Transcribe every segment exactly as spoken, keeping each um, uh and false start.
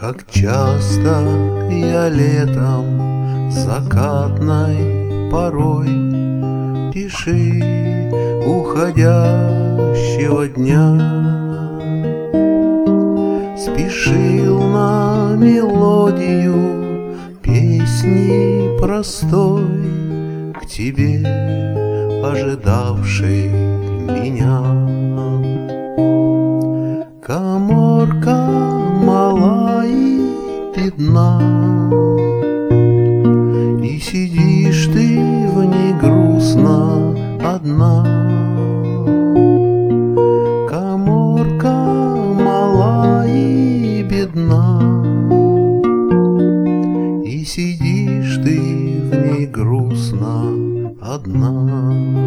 Как часто я летом закатной порой тиши уходящего дня спешил на мелодию песни простой к тебе, ожидавшей меня. Каморка мала и бедна, и сидишь ты в ней грустно одна. Каморка мала и бедна, и сидишь ты в ней грустно одна.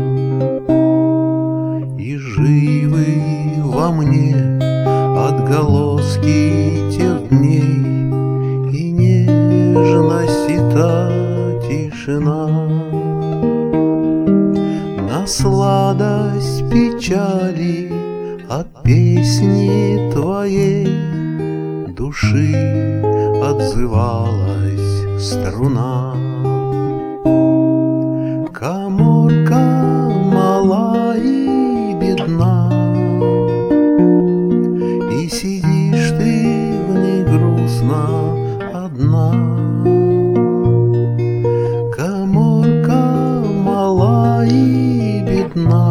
И живы во мне отголоски тех дней, и нежность и та тишина. На сладость печали от песни твоей души отзывалась струна. Каморка мала и бедна, и сидишь ты в ней грустно одна. Каморка мала и бедна,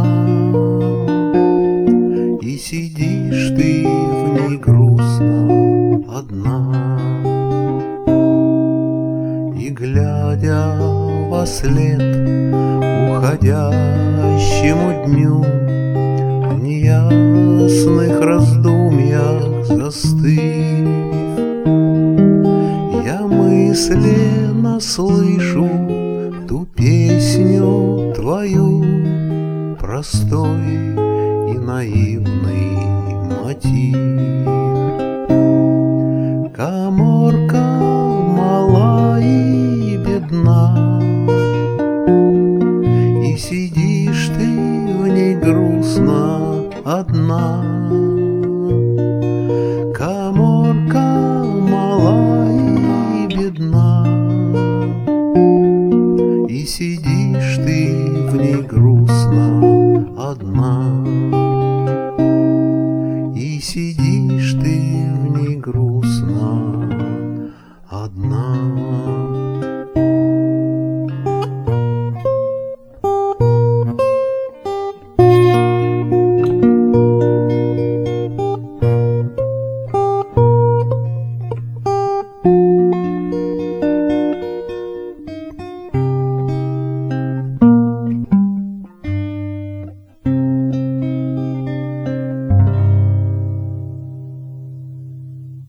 и сидишь ты в ней грустно одна. И глядя вослед уходящему дню, в неясных раздумьях застыв, я мысленно слышу ту песню твою, простой и наивный мотив. Каморка мала и бедна, и сидишь ты в ней грустно одна.